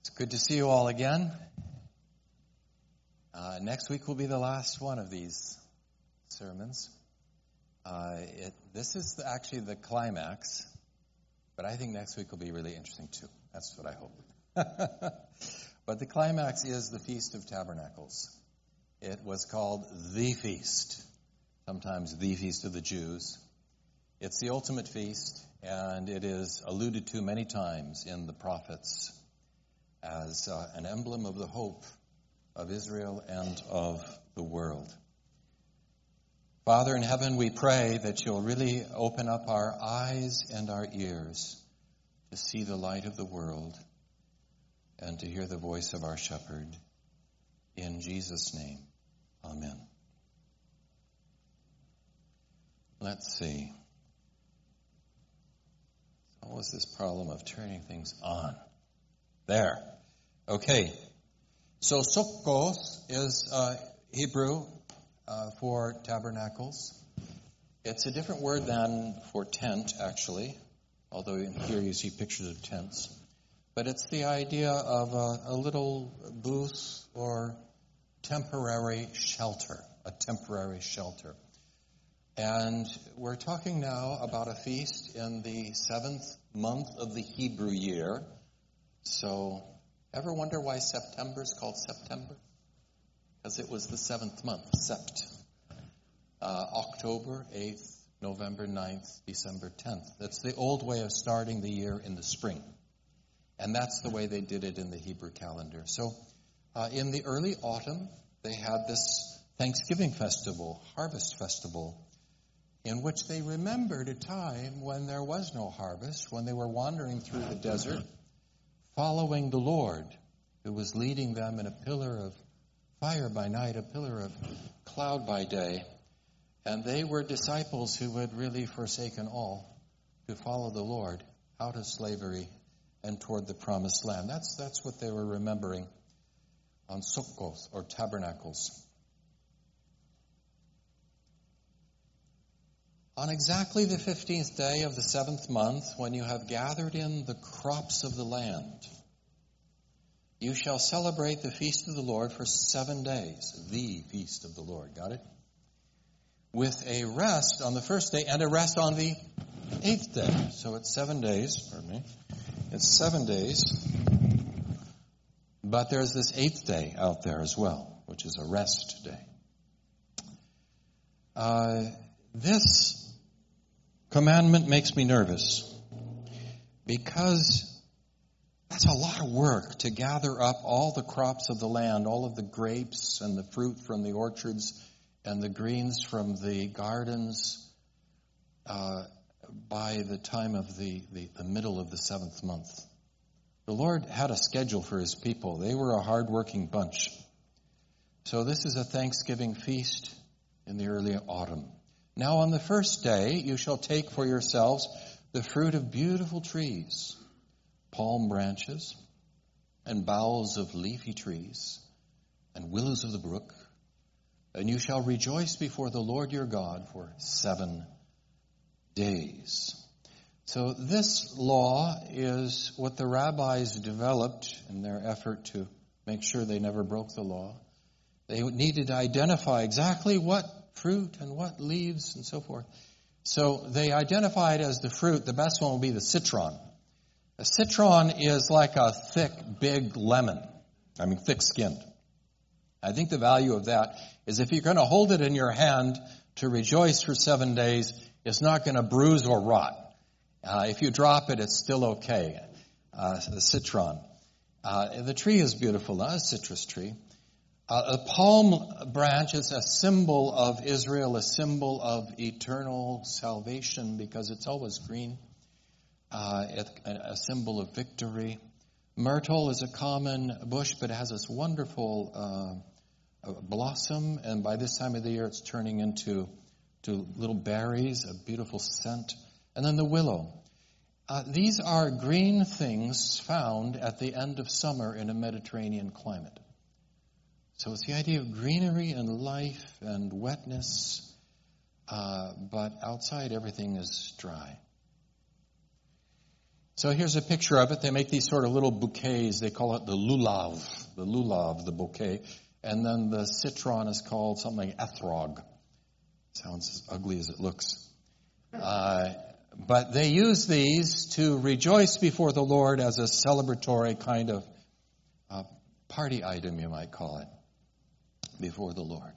Good to see you all again. Next week will be the last one of these sermons. This is actually the climax, but I think next week will be really interesting too. That's what I hope. But the climax is the Feast of Tabernacles. It was called the Feast, sometimes the Feast of the Jews. It's the ultimate feast, and it is alluded to many times in the prophets as an emblem of the hope of Israel and of the world. Father in heaven, we pray that you'll really open up our eyes and our ears to see the light of the world and to hear the voice of our shepherd. In Jesus' name, amen. Let's see. What was this problem of turning things on? There. Okay. So Sukkot is Hebrew for tabernacles. It's a different word than for tent, actually, although here you see pictures of tents. But it's the idea of a little booth or temporary shelter, a temporary shelter. And we're talking now about a feast in the 7th month of the Hebrew year. So, ever wonder why September is called September? Because it was the 7th month, Sept. October 8th, November 9th, December 10th. That's the old way of starting the year in the spring. And that's the way they did it in the Hebrew calendar. So, in the early autumn, they had this Thanksgiving festival, harvest festival, in which they remembered a time when there was no harvest, when they were wandering through the desert, following the Lord, who was leading them in a pillar of fire by night, a pillar of cloud by day. And they were disciples who had really forsaken all to follow the Lord out of slavery and toward the promised land. That's what they were remembering on Sukkot, or tabernacles. On exactly the 15th day of the 7th month, when you have gathered in the crops of the land, you shall celebrate the feast of the Lord for 7 days. The feast of the Lord. Got it? With a rest on the first day and a rest on the 8th day. So it's 7 days. Pardon me. It's 7 days. But there's this 8th day out there as well, which is a rest day. This commandment makes me nervous because that's a lot of work to gather up all the crops of the land, all of the grapes and the fruit from the orchards and the greens from the gardens by the time of the middle of the 7th month. The Lord had a schedule for his people. They were a hard-working bunch. So this is a Thanksgiving feast in the early autumn. Now on the first day you shall take for yourselves the fruit of beautiful trees, palm branches, and boughs of leafy trees, and willows of the brook, and you shall rejoice before the Lord your God for 7 days. So this law is what the rabbis developed in their effort to make sure they never broke the law. They needed to identify exactly what fruit and what leaves and so forth. So they identified as the fruit, the best one will be the citron. A citron is like a thick, big lemon. I mean, thick-skinned. I think the value of that is if you're going to hold it in your hand to rejoice for 7 days, it's not going to bruise or rot. If you drop it, it's still okay. The citron. The tree is beautiful, not a citrus tree. A palm branch is a symbol of Israel, a symbol of eternal salvation because it's always green, a symbol of victory. Myrtle is a common bush, but it has this wonderful blossom, and by this time of the year it's turning into little berries, a beautiful scent. And then the willow. These are green things found at the end of summer in a Mediterranean climate. So it's the idea of greenery and life and wetness, but outside everything is dry. So here's a picture of it. They make these sort of little bouquets. They call it the lulav, the bouquet. And then the citron is called something like ethrog. Sounds as ugly as it looks. But they use these to rejoice before the Lord as a celebratory kind of party item, you might call it, before the Lord.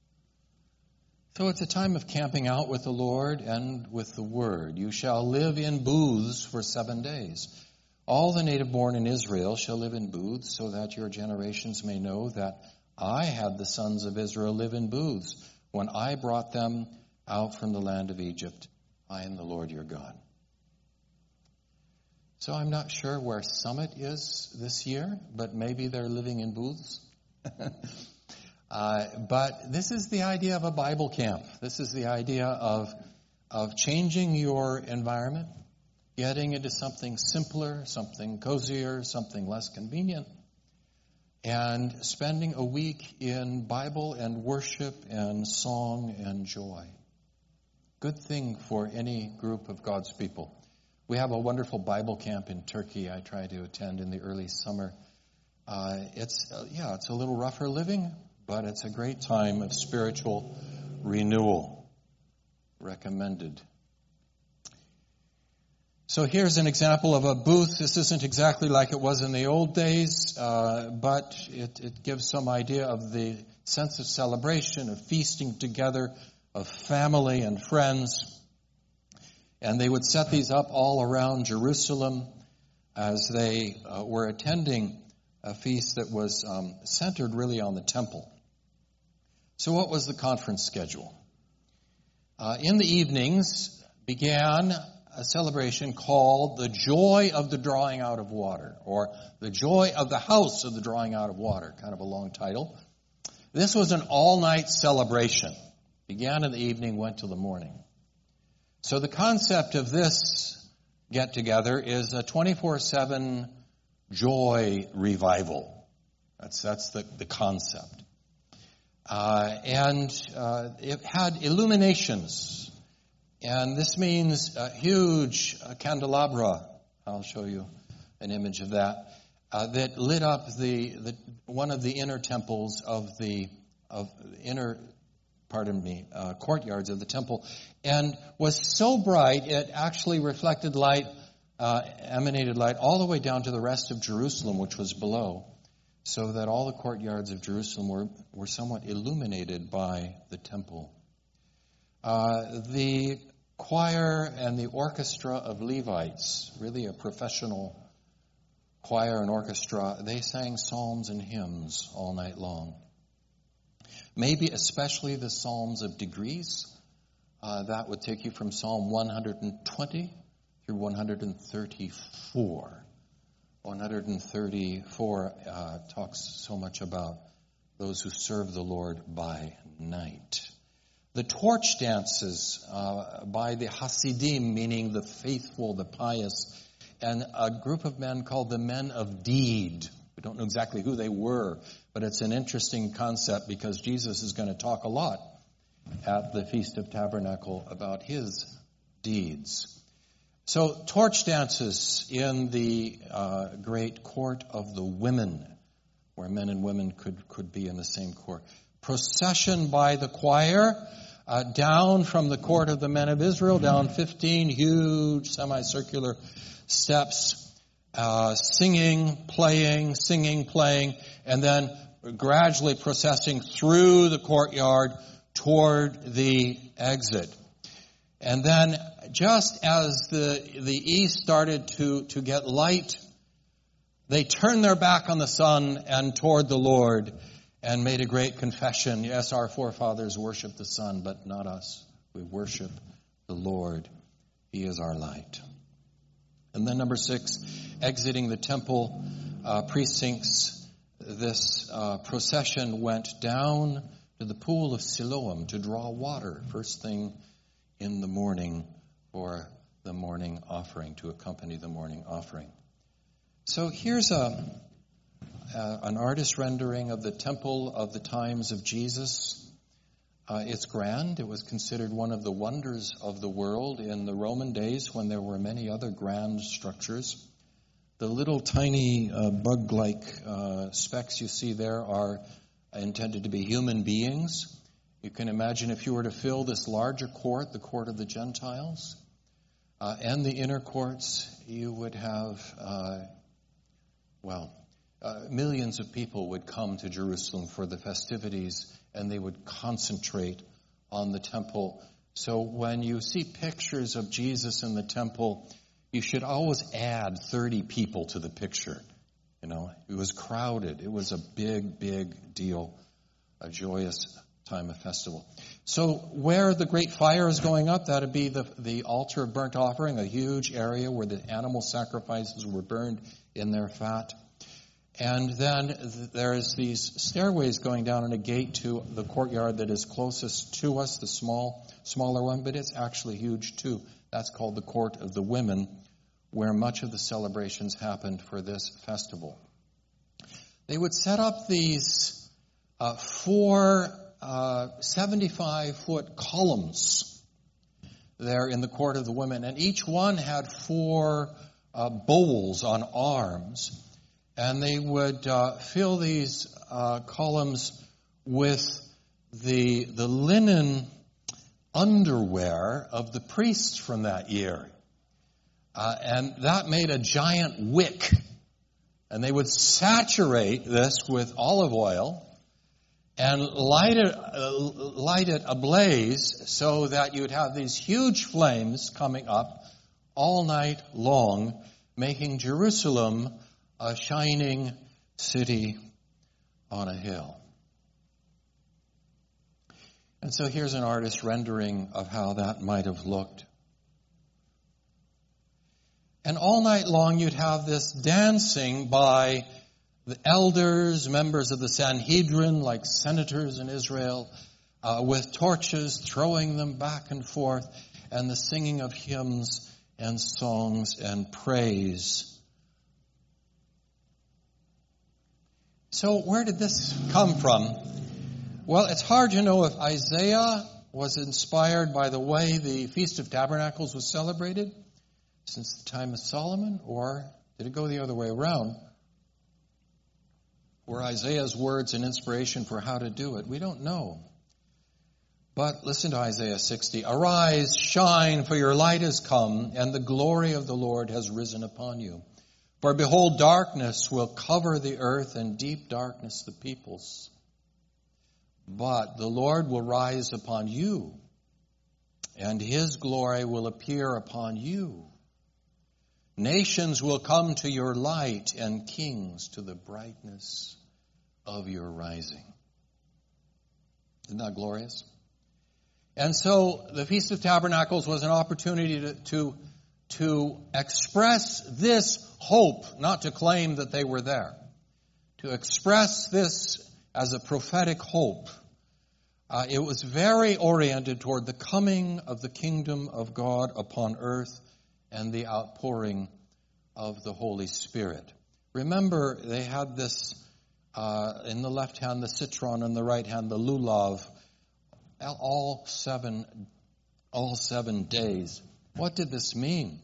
So it's a time of camping out with the Lord and with the Word. You shall live in booths for 7 days. All the native born in Israel shall live in booths, so that your generations may know that I had the sons of Israel live in booths when I brought them out from the land of Egypt. I am the Lord your God. So I'm not sure where Summit is this year, but maybe they're living in booths. But this is the idea of a Bible camp. This is the idea of changing your environment, getting into something simpler, something cozier, something less convenient, and spending a week in Bible and worship and song and joy. Good thing for any group of God's people. We have a wonderful Bible camp in Turkey I try to attend in the early summer. It's a little rougher living, but it's a great time of spiritual renewal. Recommended. So here's an example of a booth. This isn't exactly like it was in the old days, but it gives some idea of the sense of celebration, of feasting together, of family and friends. And they would set these up all around Jerusalem as they were attending a feast that was centered really on the temple. So what was the conference schedule? In the evenings began a celebration called the Joy of the Drawing Out of Water, or the Joy of the House of the Drawing Out of Water, kind of a long title. This was an all-night celebration. Began in the evening, went till the morning. So the concept of this get-together is a 24/7 joy revival. That's the concept. And it had illuminations. And this means a huge candelabra. I'll show you an image of that. That lit up one of the inner temples courtyards of the temple, and was so bright it actually reflected light, emanated light all the way down to the rest of Jerusalem, which was below, so that all the courtyards of Jerusalem were somewhat illuminated by the temple. The choir and the orchestra of Levites, really a professional choir and orchestra, they sang psalms and hymns all night long. Maybe especially the Psalms of Degrees. That would take you from Psalm 120 through 134. 134 talks so much about those who serve the Lord by night. The torch dances by the Hasidim, meaning the faithful, the pious, and a group of men called the Men of Deed. We don't know exactly who they were, but it's an interesting concept because Jesus is going to talk a lot at the Feast of Tabernacle about his deeds. So torch dances in the great court of the women, where men and women could be in the same court. Procession by the choir down from the court of the men of Israel, down 15 huge semicircular steps, singing, playing, and then gradually processing through the courtyard toward the exit. And then just as the east started to get light, they turned their back on the sun and toward the Lord and made a great confession. Yes, our forefathers worshiped the sun, but not us. We worship the Lord. He is our light. And then number 6, exiting the temple precincts, this procession went down to the pool of Siloam to draw water first thing in the morning for the morning offering, to accompany the morning offering. So here's an artist rendering of the temple of the times of Jesus. It's grand. It was considered one of the wonders of the world in the Roman days when there were many other grand structures. The little tiny bug-like specks you see there are intended to be human beings. You can imagine if you were to fill this larger court, the court of the Gentiles, and the inner courts, you would have, millions of people would come to Jerusalem for the festivities, and they would concentrate on the temple. So when you see pictures of Jesus in the temple, you should always add 30 people to the picture. You know, it was crowded. It was a big, big deal, a joyous time of festival. So where the great fire is going up, that would be the altar of burnt offering, a huge area where the animal sacrifices were burned in their fat. And then there's these stairways going down and a gate to the courtyard that is closest to us, the smaller one, but it's actually huge too. That's called the Court of the Women, where much of the celebrations happened for this festival. They would set up these 4 75-foot columns there in the Court of the Women, and each one had 4 bowls on arms. And they would fill these columns with the linen underwear of the priests from that year. And that made a giant wick. And they would saturate this with olive oil and light it ablaze so that you would have these huge flames coming up all night long, making Jerusalem a shining city on a hill. And so here's an artist's rendering of how that might have looked. And all night long you'd have this dancing by the elders, members of the Sanhedrin, like senators in Israel, with torches, throwing them back and forth, and the singing of hymns and songs and praise. So where did this come from? Well, it's hard to know if Isaiah was inspired by the way the Feast of Tabernacles was celebrated since the time of Solomon, or did it go the other way around? Were Isaiah's words an inspiration for how to do it? We don't know. But listen to Isaiah 60. Arise, shine, for your light has come, and the glory of the Lord has risen upon you. For behold, darkness will cover the earth, and deep darkness the peoples. But the Lord will rise upon you, and his glory will appear upon you. Nations will come to your light, and kings to the brightness of your rising. Isn't that glorious? And so the Feast of Tabernacles was an opportunity to express this hope, not to claim that they were there. To express this as a prophetic hope. It was very oriented toward the coming of the kingdom of God upon earth and the outpouring of the Holy Spirit. Remember, they had this in the left hand, the citron, and the right hand, the lulav, all seven days. What did this mean?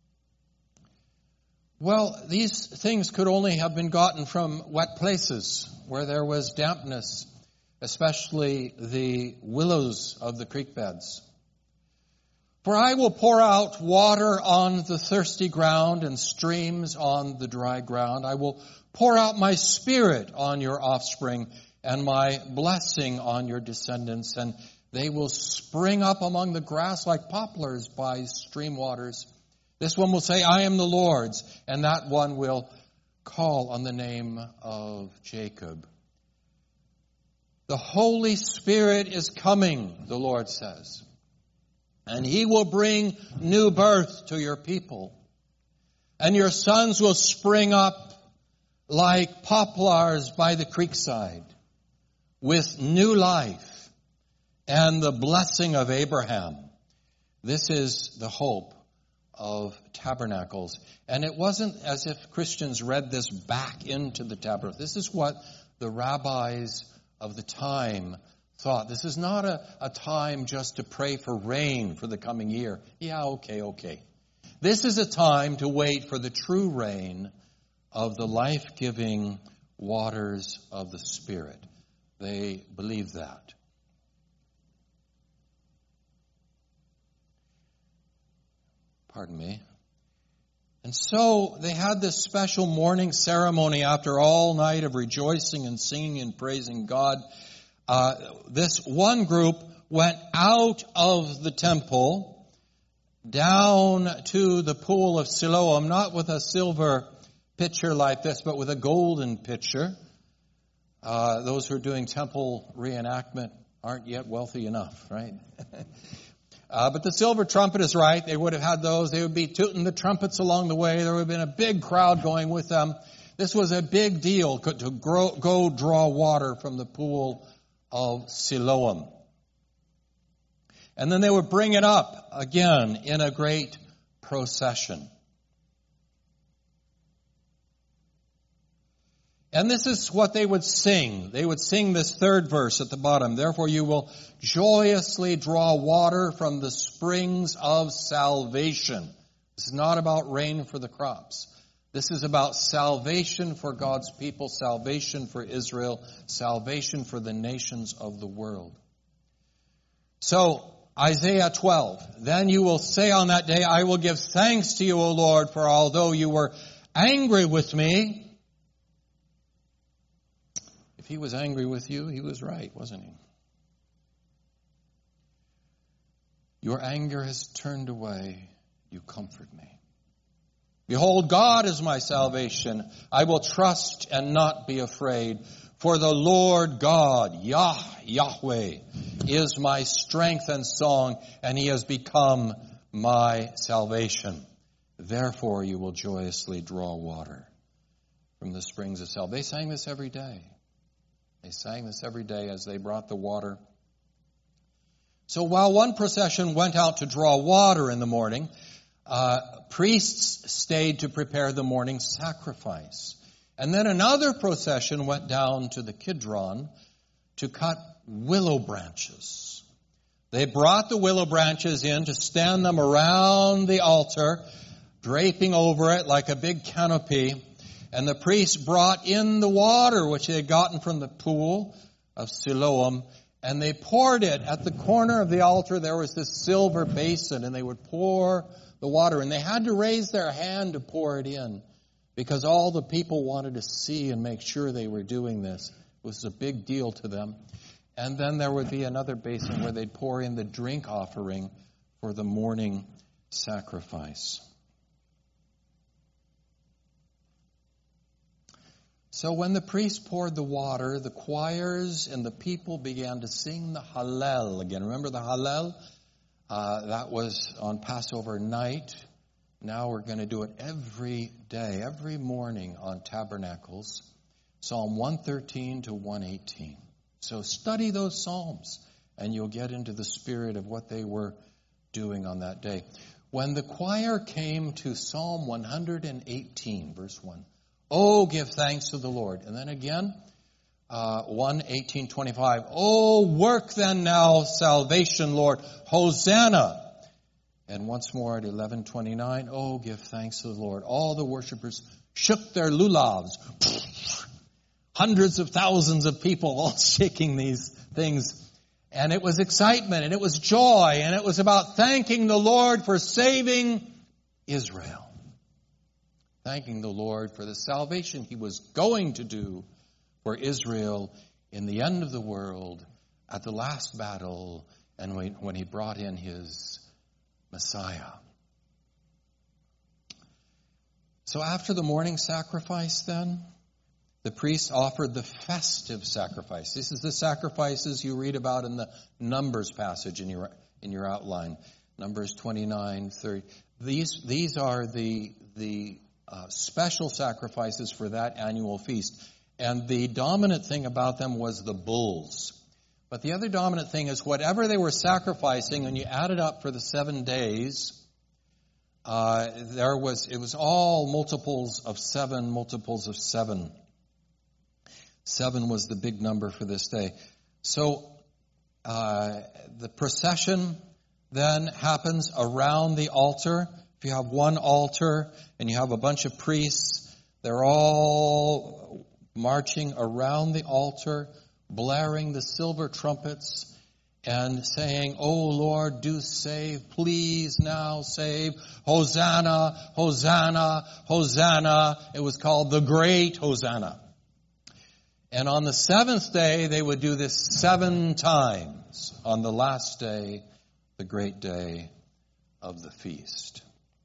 Well, these things could only have been gotten from wet places where there was dampness, especially the willows of the creek beds. For I will pour out water on the thirsty ground and streams on the dry ground. I will pour out my spirit on your offspring and my blessing on your descendants, and they will spring up among the grass like poplars by stream waters. This one will say, I am the Lord's, and that one will call on the name of Jacob. The Holy Spirit is coming, the Lord says, and he will bring new birth to your people. And your sons will spring up like poplars by the creekside with new life and the blessing of Abraham. This is the hope of tabernacles. And it wasn't as if Christians read this back into the tabernacle. This is what the rabbis of the time thought, this is not a time just to pray for rain for the coming year. Yeah, okay. This is a time to wait for the true rain of the life-giving waters of the Spirit. They believe that. Pardon me. And so they had this special morning ceremony after all night of rejoicing and singing and praising God. This one group went out of the temple down to the pool of Siloam, not with a silver pitcher like this, but with a golden pitcher. Those who are doing temple reenactment aren't yet wealthy enough, right? But the silver trumpet is right. They would have had those. They would be tooting the trumpets along the way. There would have been a big crowd going with them. This was a big deal to go draw water from the pool of Siloam. And then they would bring it up again in a great procession. And this is what they would sing. They would sing this third verse at the bottom. Therefore you will joyously draw water from the springs of salvation. This is not about rain for the crops. This is about salvation for God's people, salvation for Israel, salvation for the nations of the world. So, Isaiah 12, then you will say on that day, I will give thanks to you, O Lord, for although you were angry with me. If he was angry with you, he was right, wasn't he? Your anger has turned away. You comfort me. Behold, God is my salvation. I will trust and not be afraid. For the Lord God, Yahweh, is my strength and song, and he has become my salvation. Therefore you will joyously draw water from the springs of salvation. They sang this every day. They sang this every day as they brought the water. So while one procession went out to draw water in the morning, priests stayed to prepare the morning sacrifice. And then another procession went down to the Kidron to cut willow branches. They brought the willow branches in to stand them around the altar, draping over it like a big canopy. And the priests brought in the water which they had gotten from the pool of Siloam, and they poured it at the corner of the altar. There was this silver basin, and they would pour the water. And they had to raise their hand to pour it in because all the people wanted to see and make sure they were doing this. It was a big deal to them. And then there would be another basin where they'd pour in the drink offering for the morning sacrifice. So when the priest poured the water, the choirs and the people began to sing the Hallel again. Remember the Hallel? That was on Passover night. Now we're going to do it every day, every morning on Tabernacles. Psalm 113 to 118. So study those Psalms and you'll get into the spirit of what they were doing on that day. When the choir came to Psalm 118, verse 1, oh, give thanks to the Lord. And then again, 1:18-25. Oh, work then now salvation, Lord. Hosanna. And once more at 11:29. Oh, give thanks to the Lord. All the worshipers shook their lulavs. Hundreds of thousands of people all shaking these things. And it was excitement and it was joy and it was about thanking the Lord for saving Israel. Thanking the Lord for the salvation he was going to do for Israel in the end of the world at the last battle and when he brought in his Messiah. So after the morning sacrifice then, the priests offered the festive sacrifice. This is the sacrifices you read about in the Numbers passage in your outline. Numbers 29, 30. These are the special sacrifices for that annual feast. And the dominant thing about them was the bulls. But the other dominant thing is whatever they were sacrificing, when you add it up for the 7 days, it was all multiples of 7, multiples of 7. 7 was the big number for this day. So The procession then happens around the altar. If you have one altar and you have a bunch of priests, they're all marching around the altar, blaring the silver trumpets and saying, "O Lord, do save, please now save, Hosanna, Hosanna, Hosanna." It was called the Great Hosanna. And on the seventh day, they would do this 7 times. On the last day, the great day of the feast.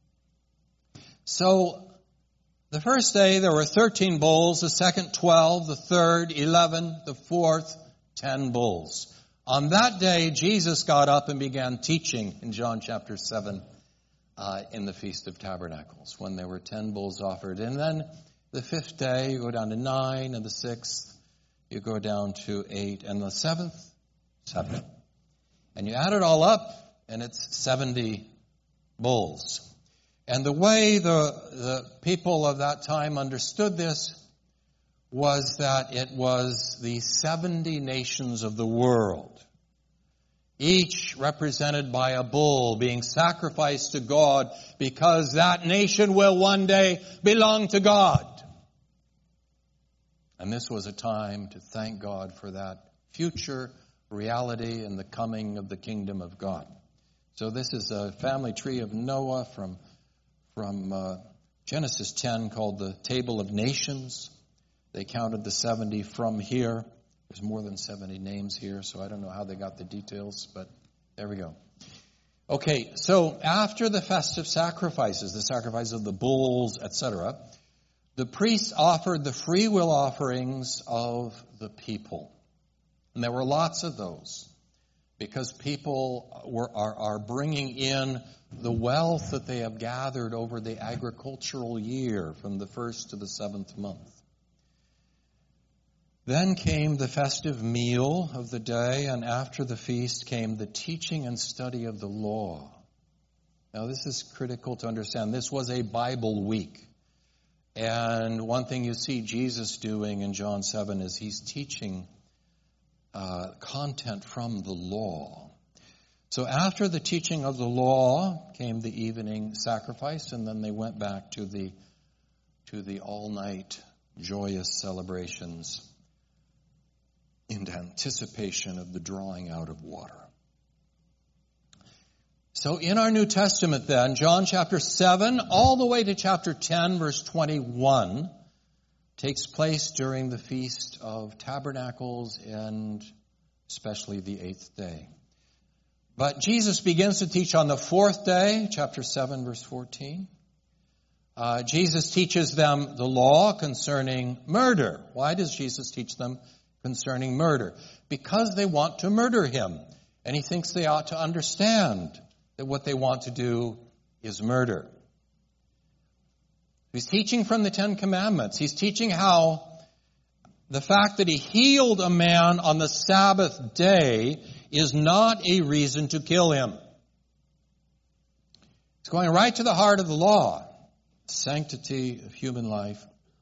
So, the first day there were 13 bulls, the second 12, the third 11, the fourth 10 bulls. On that day, Jesus got up and began teaching in John chapter 7 in the Feast of Tabernacles, when there were 10 bulls offered. And then the 5th day, you go down to 9, and the 6th, you go down to 8, and the 7th, 7. And you add it all up, and it's 70 bulls. And the way the people of that time understood this was that it was the 70 nations of the world, each represented by a bull being sacrificed to God, because that nation will one day belong to God. And this was a time to thank God for that future reality and the coming of the kingdom of God. So this is a family tree of Noah from Genesis 10, called the Table of Nations. They counted the 70 from here. There's more than 70 names here, so I don't know how they got the details, but there we go. Okay, so after the festive sacrifices, the sacrifice of the bulls, etc., the priests offered the free will offerings of the people. And there were lots of those, because people are bringing in the wealth that they have gathered over the agricultural year from the 1st to the 7th month. Then came the festive meal of the day, and after the feast came the teaching and study of the law. Now this is critical to understand. This was a Bible week. And one thing you see Jesus doing in John 7 is he's teaching content from the law. So after the teaching of the law came the evening sacrifice, and then they went back to the all-night joyous celebrations in anticipation of the drawing out of water. So in our New Testament then, John chapter 7 all the way to chapter 10, verse 21, takes place during the Feast of Tabernacles and especially the 8th day. But Jesus begins to teach on the 4th day, chapter 7, verse 14. Jesus teaches them the law concerning murder. Why does Jesus teach them concerning murder? Because they want to murder him. And he thinks they ought to understand that what they want to do is murder. He's teaching from the 10 Commandments. He's teaching how the fact that he healed a man on the Sabbath day is not a reason to kill him. It's going right to the heart of the law, sanctity of human life.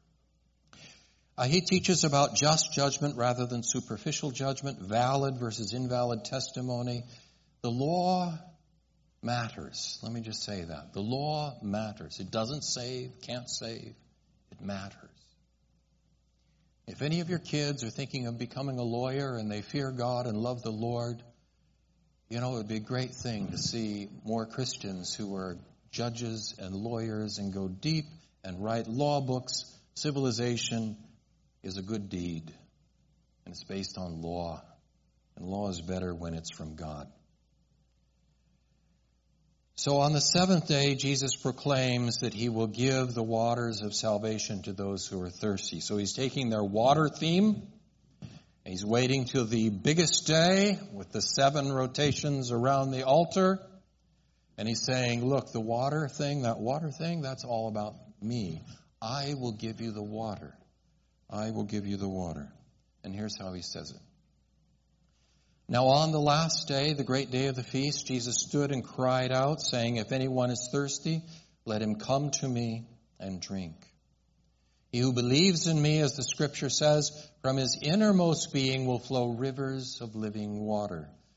He teaches about just judgment rather than superficial judgment, valid versus invalid testimony. The law matters. Let me just say that. The law matters. It doesn't save, can't save. It matters. If any of your kids are thinking of becoming a lawyer and they fear God and love the Lord, you know, it would be a great thing to see more Christians who are judges and lawyers and go deep and write law books. Civilization is a good deed, and it's based on law. And law is better when it's from God. So on the 7th day, Jesus proclaims that he will give the waters of salvation to those who are thirsty. So he's taking their water theme, and he's waiting till the biggest day with the 7 rotations around the altar. And he's saying, look, the water thing, that's all about me. I will give you the water. I will give you the water. And here's how he says it. Now on the last day, the great day of the feast, Jesus stood and cried out, saying, if anyone is thirsty, let him come to me and drink. He who believes in me, as the scripture says, from his innermost being will flow rivers of living water.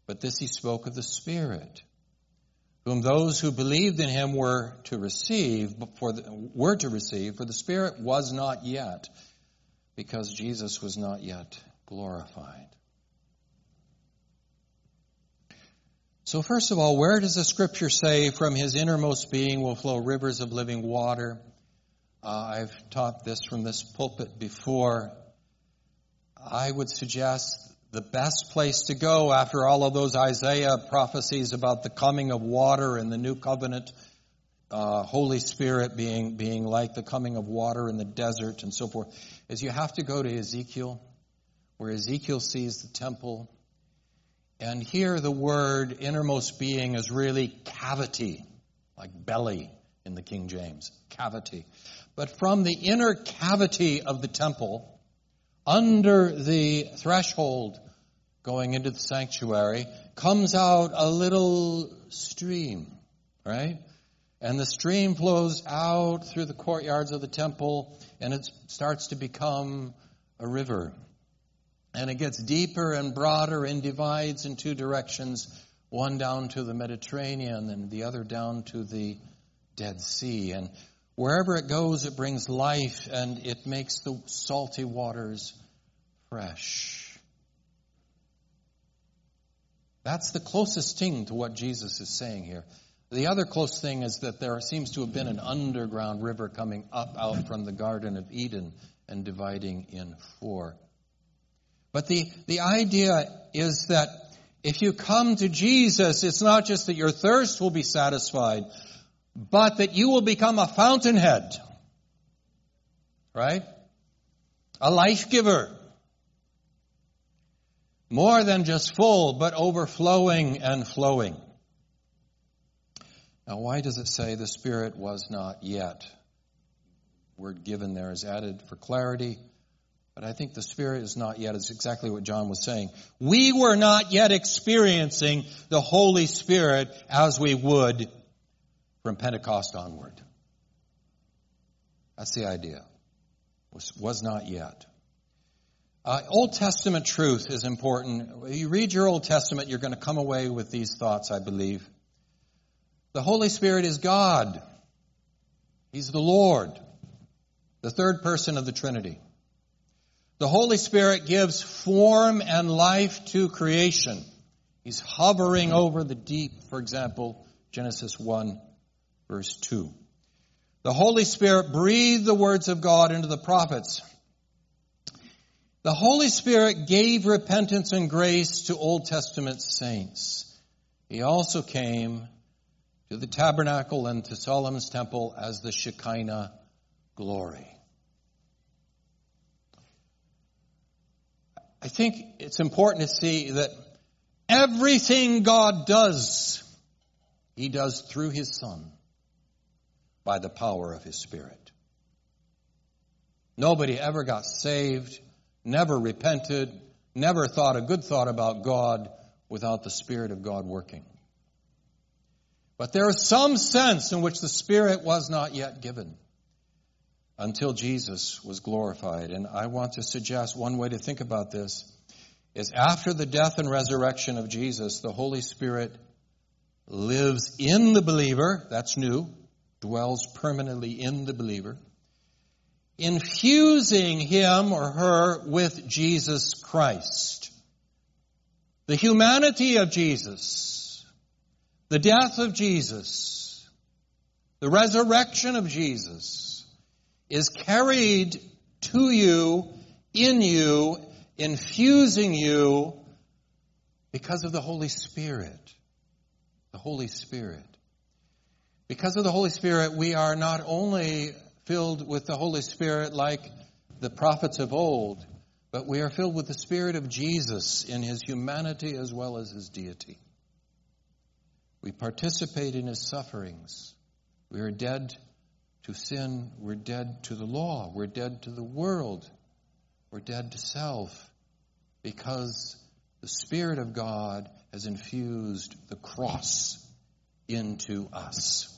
but this he spoke of the Spirit, whom those who believed in him were to receive, for the Spirit was not yet, because Jesus was not yet glorified. So first of all, where does the Scripture say, from his innermost being will flow rivers of living water? I've taught this from this pulpit before. I would suggest the best place to go after all of those Isaiah prophecies about the coming of water and the new covenant, Holy Spirit being like the coming of water in the desert and so forth, is you have to go to Ezekiel, where Ezekiel sees the temple. And here the word innermost being is really cavity, like belly in the King James, cavity. But from the inner cavity of the temple, under the threshold going into the sanctuary, comes out a little stream, right? And the stream flows out through the courtyards of the temple, and it starts to become a river. And it gets deeper and broader and divides in two directions, one down to the Mediterranean and the other down to the Dead Sea. And wherever it goes, it brings life, and it makes the salty waters fresh. That's the closest thing to what Jesus is saying here. The other close thing is that there seems to have been an underground river coming up out from the Garden of Eden and dividing in four. But the idea is that if you come to Jesus, it's not just that your thirst will be satisfied, but that you will become a fountainhead, right? A life giver. More than just full, but overflowing and flowing. Now, why does it say the Spirit was not yet? Word given there is added for clarity. But I think the Spirit is not yet is exactly what John was saying. We were not yet experiencing the Holy Spirit as we would from Pentecost onward. That's the idea. Was not yet. Old Testament truth is important. When you read your Old Testament, you're going to come away with these thoughts, I believe. The Holy Spirit is God. He's the Lord, the third person of the Trinity. The Holy Spirit gives form and life to creation. He's hovering over the deep, for example, Genesis 1, verse 2. The Holy Spirit breathed the words of God into the prophets. The Holy Spirit gave repentance and grace to Old Testament saints. He also came to the tabernacle and to Solomon's temple as the Shekinah glory. I think it's important to see that everything God does, He does through His Son by the power of His Spirit. Nobody ever got saved, never repented, never thought a good thought about God without the Spirit of God working. But there is some sense in which the Spirit was not yet given until Jesus was glorified. And I want to suggest one way to think about this is after the death and resurrection of Jesus, the Holy Spirit lives in the believer. That's new. Dwells permanently in the believer. Infusing him or her with Jesus Christ. The humanity of Jesus. The death of Jesus. The resurrection of Jesus is carried to you, in you, infusing you because of the Holy Spirit. The Holy Spirit. Because of the Holy Spirit, we are not only filled with the Holy Spirit like the prophets of old, but we are filled with the Spirit of Jesus in His humanity as well as His deity. We participate in His sufferings. We are dead to sin, we're dead to the law, we're dead to the world, we're dead to self, because the Spirit of God has infused the cross into us.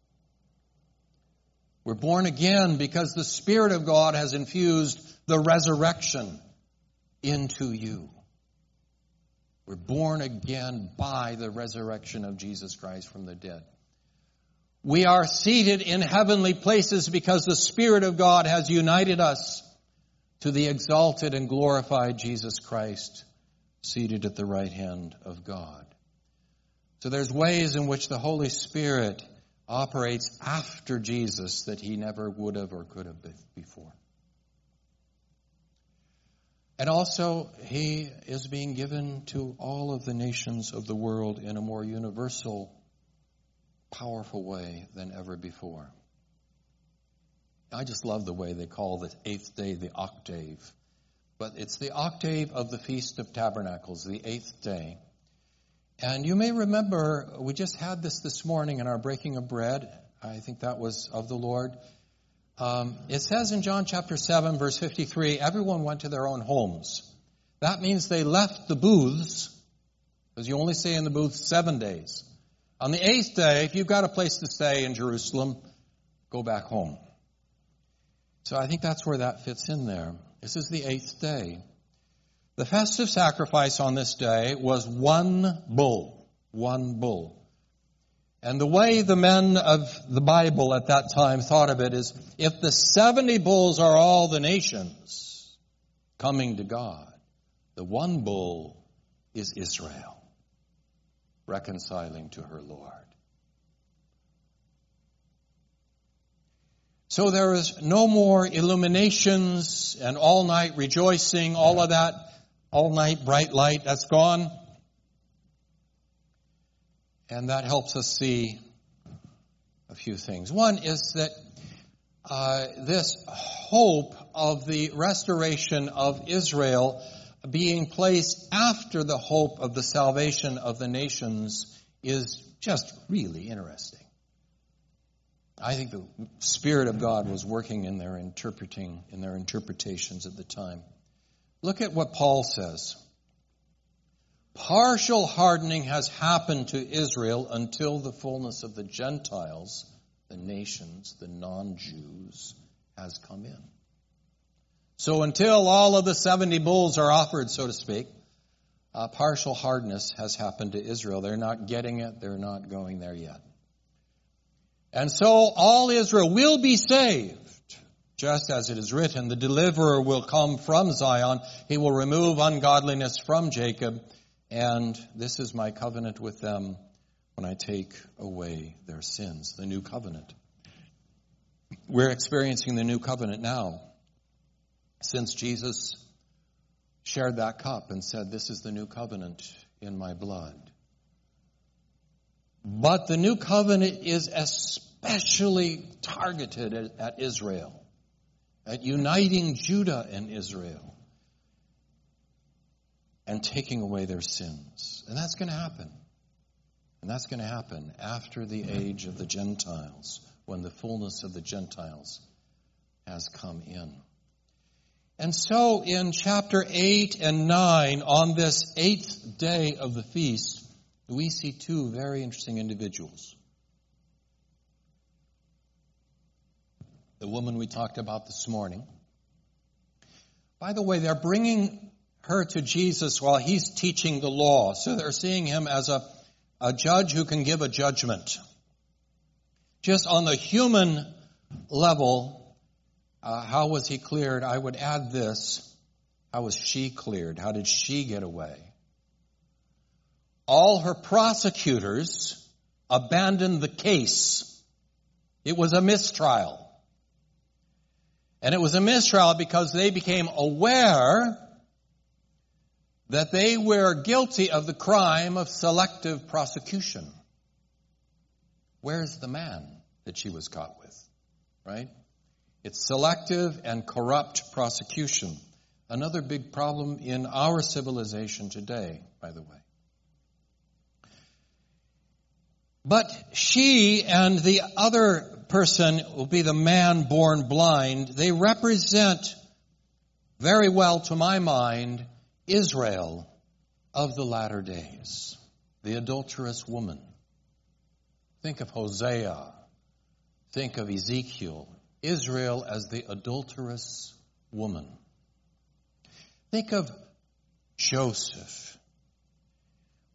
We're born again because the Spirit of God has infused the resurrection into you. We're born again by the resurrection of Jesus Christ from the dead. We are seated in heavenly places because the Spirit of God has united us to the exalted and glorified Jesus Christ, seated at the right hand of God. So there's ways in which the Holy Spirit operates after Jesus that he never would have or could have before. And also, he is being given to all of the nations of the world in a more universal, powerful way than ever before. I just love the way they call the eighth day the octave. But it's the octave of the Feast of Tabernacles, the eighth day. And you may remember, we just had this morning in our breaking of bread. I think that was of the Lord. It says in John chapter 7, verse 53, everyone went to their own homes. That means they left the booths, because you only stay in the booths 7 days. On the eighth day, if you've got a place to stay in Jerusalem, go back home. So I think that's where that fits in there. This is the eighth day. The festive sacrifice on this day was one bull. One bull. And the way the men of the Bible at that time thought of it is, if the 70 bulls are all the nations coming to God, the one bull is Israel, reconciling to her Lord. So there is no more illuminations and all-night rejoicing, all of that, all-night bright light, that's gone. And that helps us see a few things. One is that this hope of the restoration of Israel being placed after the hope of the salvation of the nations is just really interesting. I think the Spirit of God was working in their interpretations at the time. Look at what Paul says. Partial hardening has happened to Israel until the fullness of the Gentiles, the nations, the non-Jews, has come in. So until all of the 70 bulls are offered, so to speak, partial hardness has happened to Israel. They're not getting it. They're not going there yet. And so all Israel will be saved. Just as it is written, the deliverer will come from Zion. He will remove ungodliness from Jacob. And this is my covenant with them when I take away their sins. The new covenant. We're experiencing the new covenant now. Since Jesus shared that cup and said, this is the new covenant in my blood. But the new covenant is especially targeted at Israel, at uniting Judah and Israel, and taking away their sins. And that's going to happen. And that's going to happen after the age of the Gentiles, when the fullness of the Gentiles has come in. And so in chapter 8 and 9, on this 8th day of the feast, we see two very interesting individuals. The woman we talked about this morning. By the way, they're bringing her to Jesus while he's teaching the law. So they're seeing him as a judge who can give a judgment. Just on the human level, how was he cleared? I would add this. How was she cleared? How did she get away? All her prosecutors abandoned the case. It was a mistrial. And it was a mistrial because they became aware that they were guilty of the crime of selective prosecution. Where's the man that she was caught with? Right? It's selective and corrupt prosecution. Another big problem in our civilization today, by the way. But she and the other person will be the man born blind. They represent very well, to my mind, Israel of the latter days. The adulterous woman. Think of Hosea. Think of Ezekiel. Israel as the adulterous woman. Think of Joseph.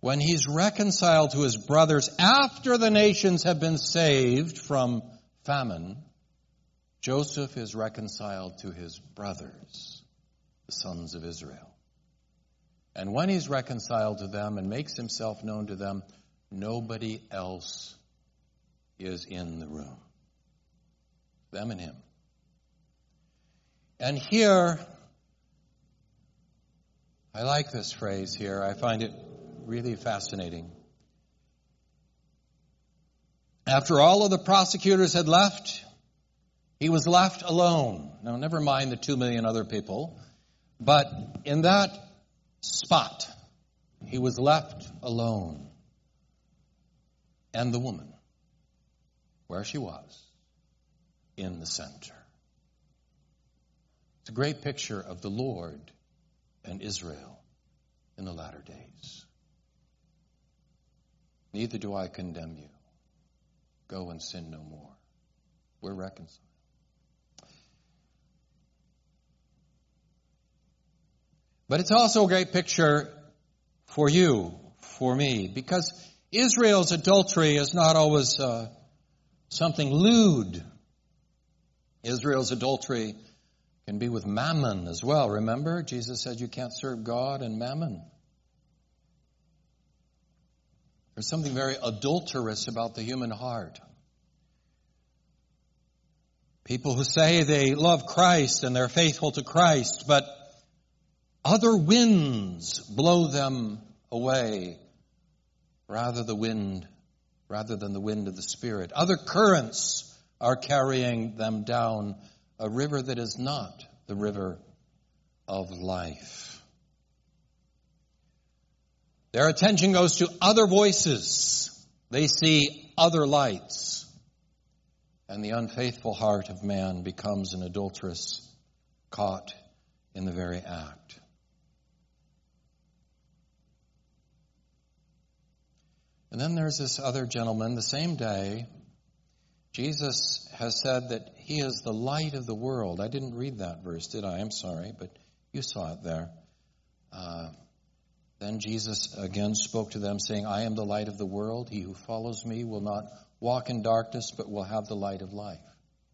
when he's reconciled to his brothers after the nations have been saved from famine, Joseph is reconciled to his brothers, the sons of Israel. And when he's reconciled to them and makes himself known to them, nobody else is in the room. Them and him. And here, I like this phrase here. I find it really fascinating. After all of the prosecutors had left, he was left alone. Now, never mind the 2 million other people, but in that spot, he was left alone. And the woman, where she was, in the center. It's a great picture of the Lord and Israel in the latter days. Neither do I condemn you. Go and sin no more. We're reconciled. But it's also a great picture for you, for me, because Israel's adultery is not always something lewd. Israel's adultery can be with mammon as well. Remember, Jesus said you can't serve God and mammon. There's something very adulterous about the human heart. People who say they love Christ and they're faithful to Christ, but other winds blow them away rather than the wind of the Spirit. Other currents are carrying them down a river that is not the river of life. Their attention goes to other voices. They see other lights. And the unfaithful heart of man becomes an adulteress caught in the very act. And then there's this other gentleman. The same day, Jesus has said that he is the light of the world. I didn't read that verse, did I? I'm sorry, but you saw it there. Then Jesus again spoke to them, saying, I am the light of the world. He who follows me will not walk in darkness, but will have the light of life.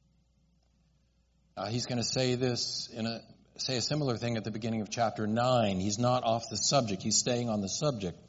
He's going to say this, say a similar thing at the beginning of chapter 9. He's not off the subject. He's staying on the subject.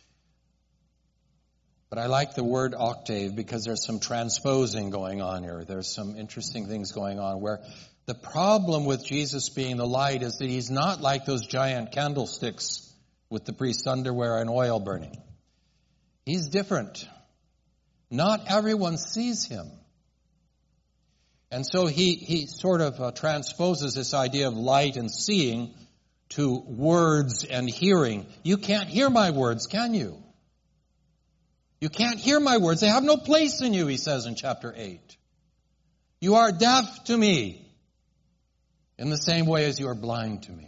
But I like the word octave because there's some transposing going on here. There's some interesting things going on where the problem with Jesus being the light is that he's not like those giant candlesticks with the priest's underwear and oil burning. He's different. Not everyone sees him. And so he sort of transposes this idea of light and seeing to words and hearing. You can't hear my words, can you? You can't hear my words. They have no place in you, he says in chapter 8. You are deaf to me in the same way as you are blind to me.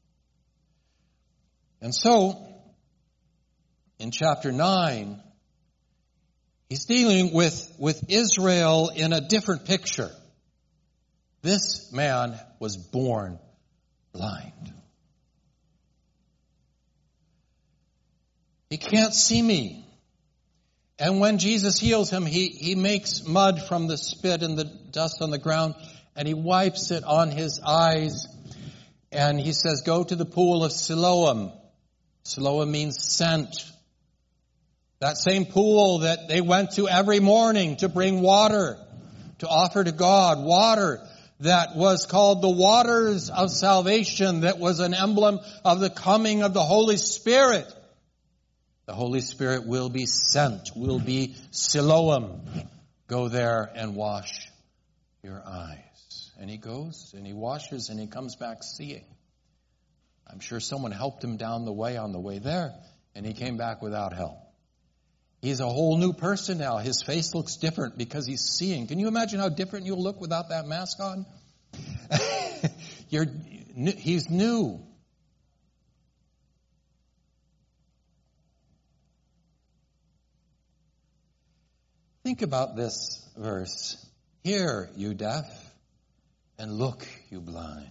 And so, in chapter 9, he's dealing with Israel in a different picture. This man was born blind. He can't see me. And when Jesus heals him, he makes mud from the spit and the dust on the ground, and he wipes it on his eyes. And he says, go to the pool of Siloam. Siloam means sent. That same pool that they went to every morning to bring water, to offer to God, water that was called the waters of salvation, that was an emblem of the coming of the Holy Spirit. The Holy Spirit will be sent, will be Siloam. Go there and wash your eyes. And he goes and he washes and he comes back seeing. I'm sure someone helped him down the way on the way there, and he came back without help. He's a whole new person now. His face looks different because he's seeing. Can you imagine how different you'll look without that mask on? He's new. Think about this verse. Hear, you deaf, and look, you blind,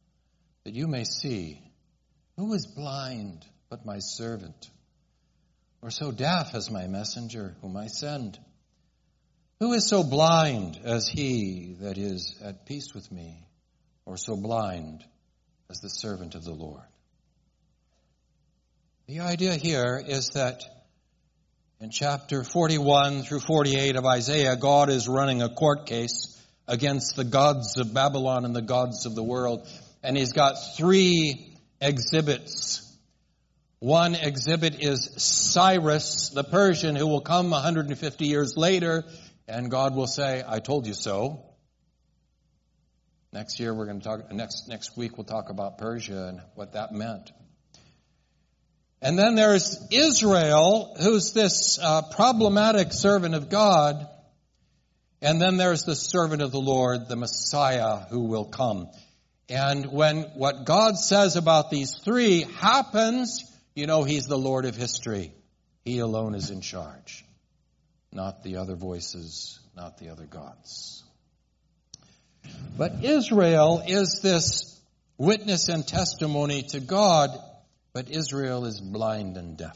that you may see. Who is blind but my servant, or so deaf as my messenger whom I send? Who is so blind as he that is at peace with me, or so blind as the servant of the Lord? The idea here is that in chapter 41 through 48 of Isaiah, God is running a court case against the gods of Babylon and the gods of the world. And he's got 3 exhibits. One exhibit is Cyrus, the Persian, who will come 150 years later, and God will say, I told you so. Next year we're going to talk, next week we'll talk about Persia and what that meant. And then there's Israel, who's this problematic servant of God. And then there's the servant of the Lord, the Messiah, who will come. And when what God says about these 3 happens, you know he's the Lord of history. He alone is in charge, not the other voices, not the other gods. But Israel is this witness and testimony to God, but Israel is blind and deaf.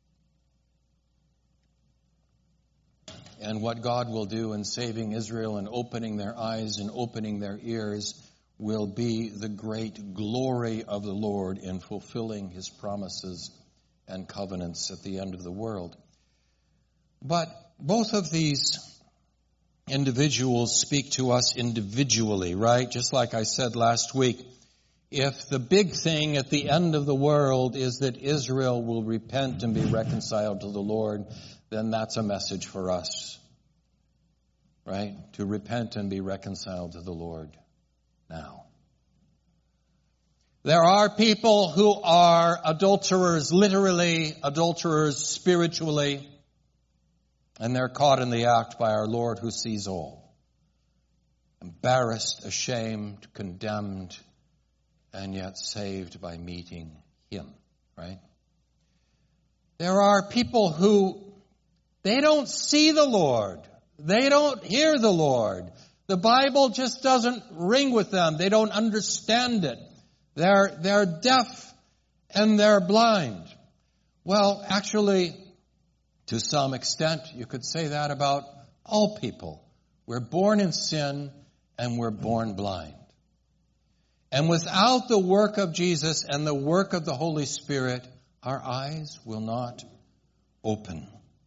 And what God will do in saving Israel and opening their eyes and opening their ears will be the great glory of the Lord in fulfilling his promises and covenants at the end of the world. But both of these individuals speak to us individually, right? Just like I said last week, if the big thing at the end of the world is that Israel will repent and be reconciled to the Lord, then that's a message for us, right? To repent and be reconciled to the Lord now. There are people who are adulterers, literally adulterers spiritually, and they're caught in the act by our Lord who sees all. Embarrassed, ashamed, condemned, and yet saved by meeting him, right? There are people who, they don't see the Lord. They don't hear the Lord. The Bible just doesn't ring with them. They don't understand it. They're deaf and they're blind. Well, actually, to some extent, you could say that about all people. We're born in sin and we're born blind. And without the work of Jesus and the work of the Holy Spirit, our eyes will not open.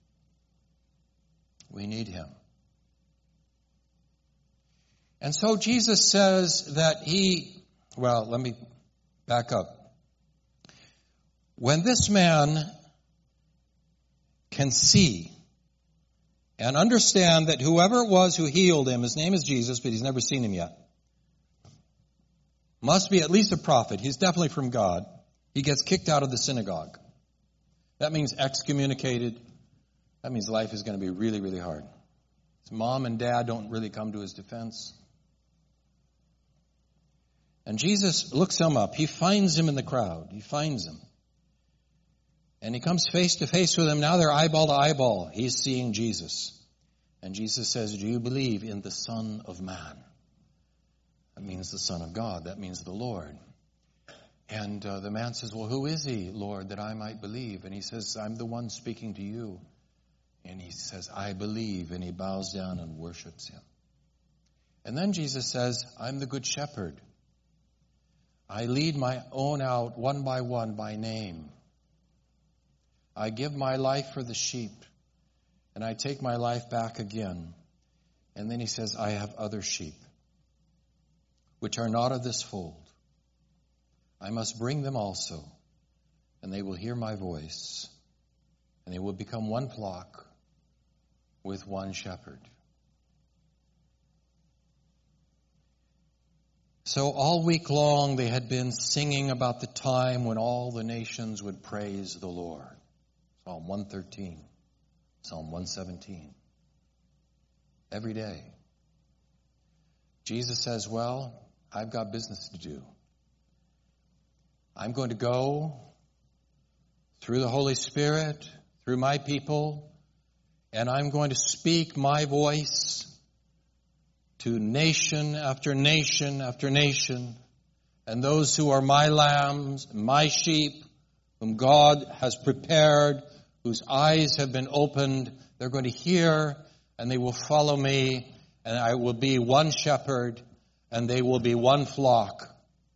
We need him. And so Jesus says that let me back up. When this man can see and understand that whoever it was who healed him, his name is Jesus, but he's never seen him yet, must be at least a prophet. He's definitely from God. He gets kicked out of the synagogue. That means excommunicated. That means life is going to be really, really hard. His mom and dad don't really come to his defense. And Jesus looks him up. He finds him in the crowd. He finds him. And he comes face to face with him. Now they're eyeball to eyeball. He's seeing Jesus. And Jesus says, do you believe in the Son of Man? That means the Son of God. That means the Lord. And the man says, well, who is he, Lord, that I might believe? And he says, I'm the one speaking to you. And he says, I believe. And he bows down and worships him. And then Jesus says, I'm the good shepherd. I lead my own out one by name. I give my life for the sheep. And I take my life back again. And then he says, I have other sheep, which are not of this fold. I must bring them also, and they will hear my voice, and they will become one flock with one shepherd. So all week long they had been singing about the time when all the nations would praise the Lord. Psalm 113, Psalm 117. Every day. Jesus says, well, I've got business to do. I'm going to go through the Holy Spirit, through my people, and I'm going to speak my voice to nation after nation after nation, and those who are my lambs, my sheep, whom God has prepared whose eyes have been opened. They're going to hear, and they will follow me, and I will be one shepherd, and they will be one flock,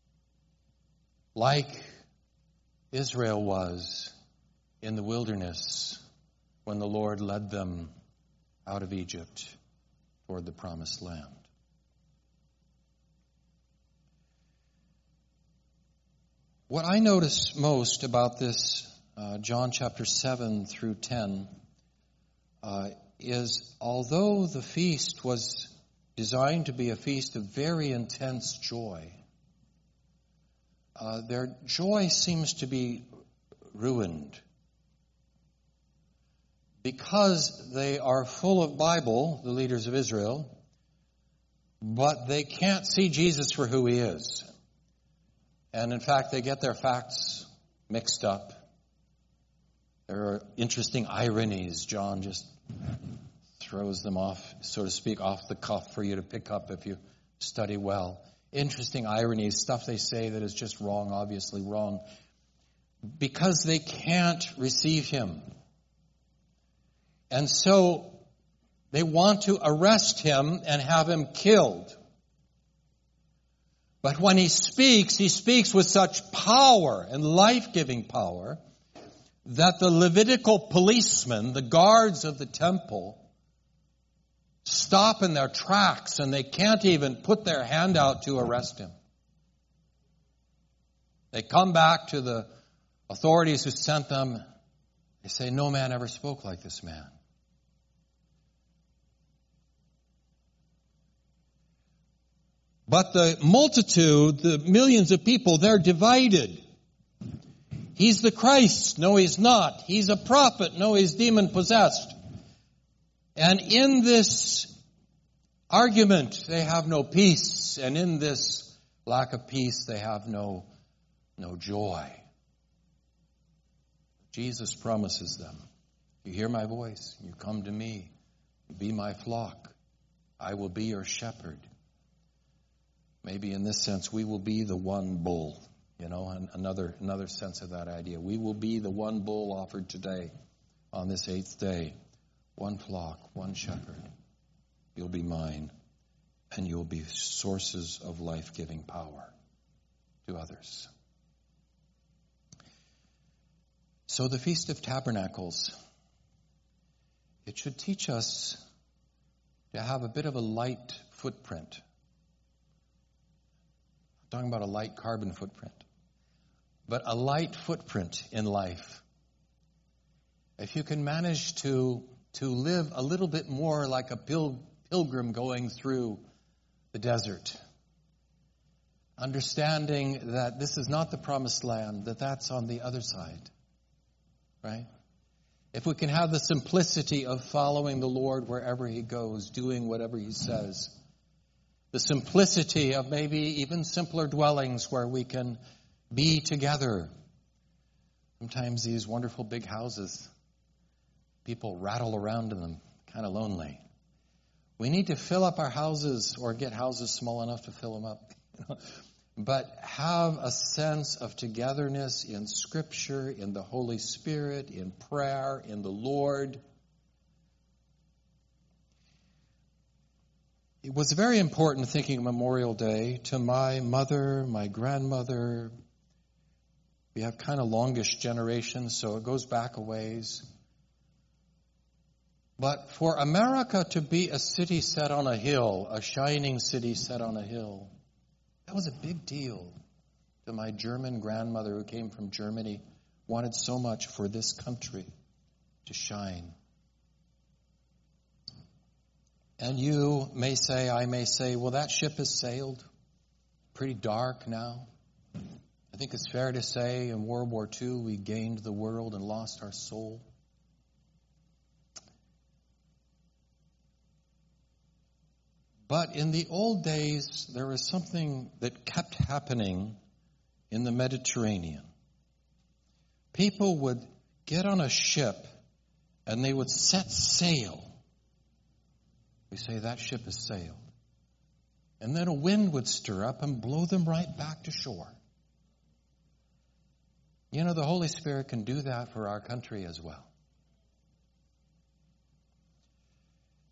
like Israel was in the wilderness when the Lord led them out of Egypt toward the promised land. What I notice most about this John chapter 7 through 10 is although the feast was designed to be a feast of very intense joy, their joy seems to be ruined. Because they are full of Bible, the leaders of Israel, but they can't see Jesus for who he is. And in fact, they get their facts mixed up. There are interesting ironies. John just throws them off, so to speak, off the cuff for you to pick up if you study well. Interesting ironies, stuff they say that is just wrong, obviously wrong. Because they can't receive him. And so they want to arrest him and have him killed. But when he speaks with such power and life-giving power that the Levitical policemen, the guards of the temple, stop in their tracks and they can't even put their hand out to arrest him. They come back to the authorities who sent them. They say, no man ever spoke like this man. But the multitude, the millions of people, they're divided. He's the Christ. No, he's not. He's a prophet. No, he's demon-possessed. And in this argument, they have no peace. And in this lack of peace, they have no joy. Jesus promises them, you hear my voice, you come to me, be my flock. I will be your shepherd. Maybe in this sense, we will be the one bull. And another sense of that idea. We will be the one bull offered today on this 8th day. One flock, one shepherd. You'll be mine, and you'll be sources of life-giving power to others. So the Feast of Tabernacles, it should teach us to have a bit of a light footprint. I'm talking about a light carbon footprint. But a light footprint in life. If you can manage to live a little bit more like a pilgrim going through the desert, understanding that this is not the promised land, that's on the other side, right? If we can have the simplicity of following the Lord wherever he goes, doing whatever he says, the simplicity of maybe even simpler dwellings where we can be together. Sometimes these wonderful big houses, people rattle around in them, kind of lonely. We need to fill up our houses or get houses small enough to fill them up. But have a sense of togetherness in Scripture, in the Holy Spirit, in prayer, in the Lord. It was very important thinking of Memorial Day to my mother, my grandmother. We have kind of longish generations, so it goes back a ways. But for America to be a city set on a hill, a shining city set on a hill, that was a big deal to my German grandmother who came from Germany, wanted so much for this country to shine. And you may say, I may say, well, that ship has sailed. Pretty dark now. I think it's fair to say in World War II we gained the world and lost our soul. But in the old days, there was something that kept happening in the Mediterranean. People would get on a ship and they would set sail. We say that ship has sailed. And then a wind would stir up and blow them right back to shore. The Holy Spirit can do that for our country as well.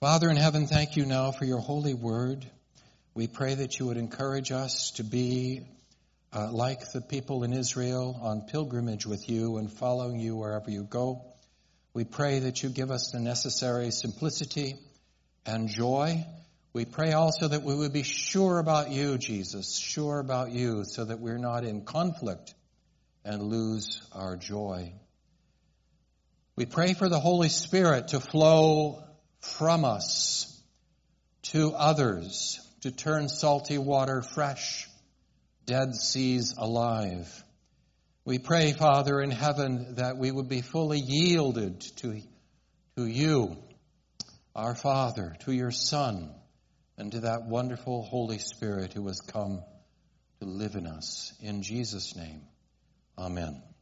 Father in heaven, thank you now for your holy word. We pray that you would encourage us to be like the people in Israel, on pilgrimage with you and following you wherever you go. We pray that you give us the necessary simplicity and joy. We pray also that we would be sure about you, Jesus, sure about you, so that we're not in conflict and lose our joy. We pray for the Holy Spirit to flow from us to others, to turn salty water fresh, dead seas alive. We pray, Father in heaven, that we would be fully yielded to you, our Father, to your Son, and to that wonderful Holy Spirit who has come to live in us. In Jesus' name, amen.